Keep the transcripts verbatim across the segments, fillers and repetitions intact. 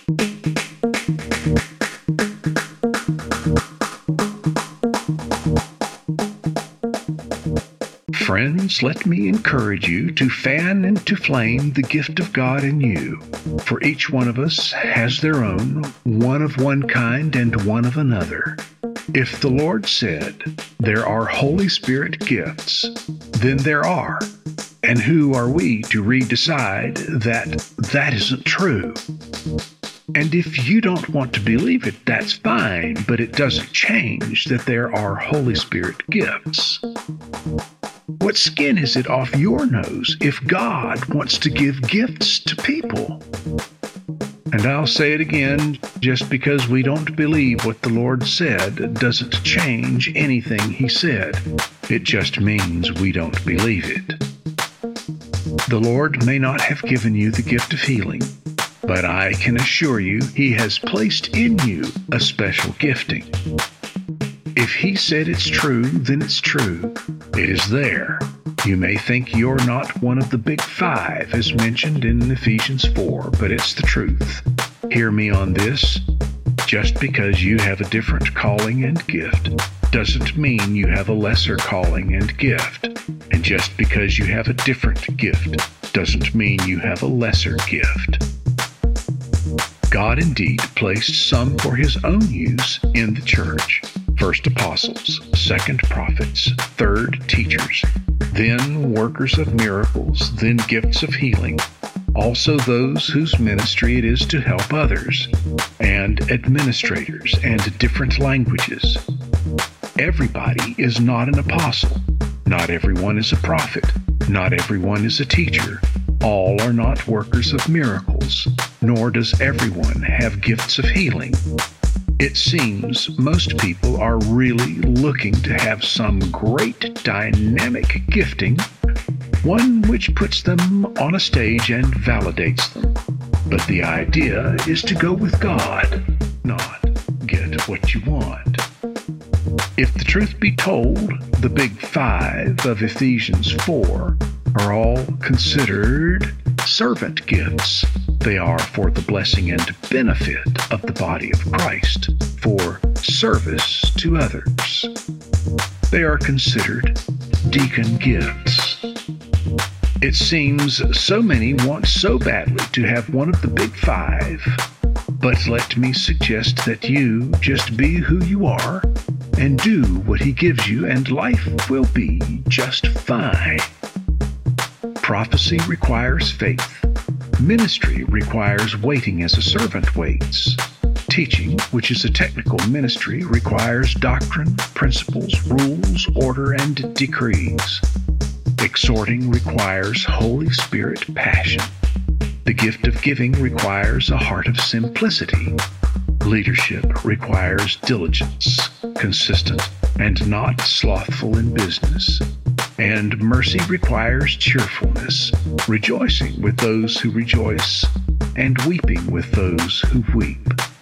Friends, let me encourage you to fan into flame the gift of God in you, for each one of us has their own, one of one kind and one of another. If the Lord said, there are Holy Spirit gifts, then there are. And who are we to re-decide that that isn't true? And if you don't want to believe it, that's fine, but it doesn't change that there are Holy Spirit gifts. What skin is it off your nose if God wants to give gifts to people? And I'll say it again, just because we don't believe what the Lord said doesn't change anything He said. It just means we don't believe it. The Lord may not have given you the gift of healing, but I can assure you He has placed in you a special gifting. If He said it's true, then it's true. It is there. You may think you're not one of the big five as mentioned in Ephesians four, but it's the truth. Hear me on this. Just because you have a different calling and gift doesn't mean you have a lesser calling and gift. And just because you have a different gift doesn't mean you have a lesser gift. God indeed placed some for His own use in the church. First apostles, second prophets, third teachers, then workers of miracles, then gifts of healing, also those whose ministry it is to help others, and administrators and different languages. Everybody is not an apostle. Not everyone is a prophet. Not everyone is a teacher. All are not workers of miracles, nor does everyone have gifts of healing. It seems most people are really looking to have some great dynamic gifting, one which puts them on a stage and validates them. But the idea is to go with God, not get what you want. If the truth be told, the big five of Ephesians four are all considered servant gifts. They are for the blessing and benefit of the body of Christ, for service to others. They are considered deacon gifts. It seems so many want so badly to have one of the big five, but let me suggest that you just be who you are and do what He gives you, and life will be just fine. Prophecy requires faith. Ministry requires waiting as a servant waits. Teaching, which is a technical ministry, requires doctrine, principles, rules, order, and decrees. Exhorting requires Holy Spirit passion. The gift of giving requires a heart of simplicity. Leadership requires diligence, consistent, and not slothful in business. And mercy requires cheerfulness, rejoicing with those who rejoice, and weeping with those who weep.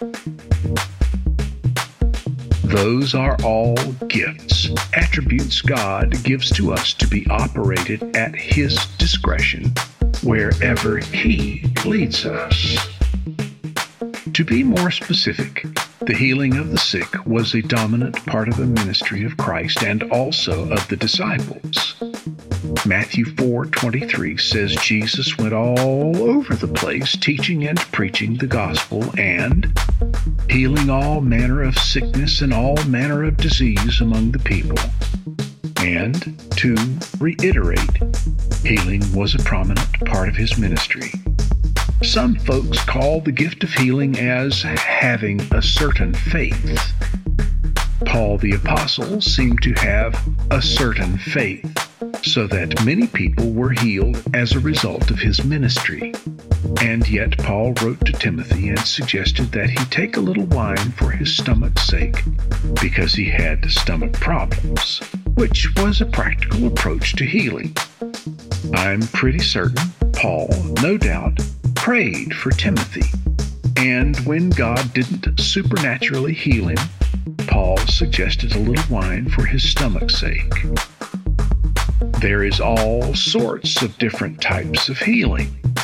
Those are all gifts, attributes God gives to us to be operated at His discretion, wherever He leads us. To be more specific, the healing of the sick was a dominant part of the ministry of Christ and also of the disciples. Matthew four twenty-three says Jesus went all over the place teaching and preaching the gospel and healing all manner of sickness and all manner of disease among the people. And to reiterate, healing was a prominent part of His ministry. Some folks call the gift of healing as having a certain faith. Paul the Apostle seemed to have a certain faith, so that many people were healed as a result of his ministry. And yet Paul wrote to Timothy and suggested that he take a little wine for his stomach's sake, because he had stomach problems, which was a practical approach to healing. I'm pretty certain Paul, no doubt, prayed for Timothy, and when God didn't supernaturally heal him, Paul suggested a little wine for his stomach's sake. There is all sorts of different types of healing.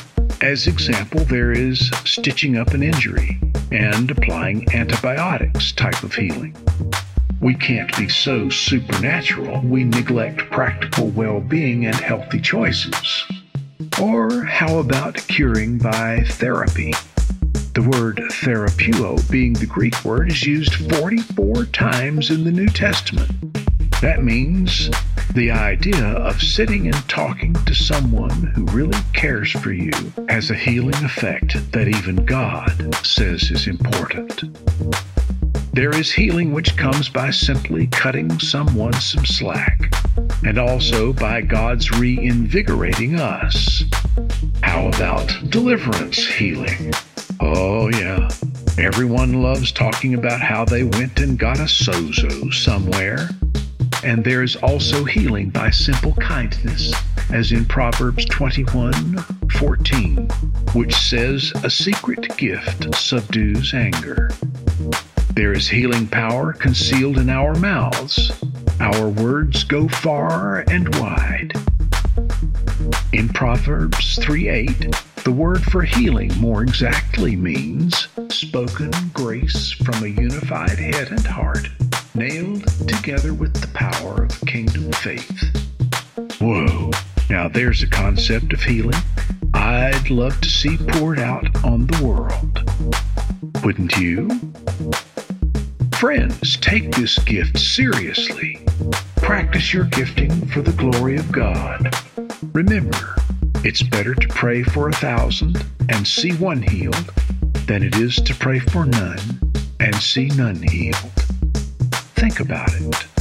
As example, there is stitching up an injury and applying antibiotics type of healing. We can't be so supernatural we neglect practical well-being and healthy choices. Or how about curing by therapy? The word therapeuo, being the Greek word, is used forty-four times in the New Testament. That means the idea of sitting and talking to someone who really cares for you has a healing effect that even God says is important. There is healing which comes by simply cutting someone some slack, and also by God's reinvigorating us. How about deliverance healing? Oh yeah, everyone loves talking about how they went and got a sozo somewhere. And there is also healing by simple kindness, as in Proverbs twenty-one fourteen, which says, "A secret gift subdues anger." There is healing power concealed in our mouths. Our words go far and wide. In Proverbs three eight, the word for healing more exactly means spoken grace from a unified head and heart, nailed together with the power of kingdom faith. Whoa, now there's a concept of healing I'd love to see poured out on the world. Wouldn't you? Friends, take this gift seriously. Practice your gifting for the glory of God. Remember, it's better to pray for a thousand and see one healed than it is to pray for none and see none healed. Think about it.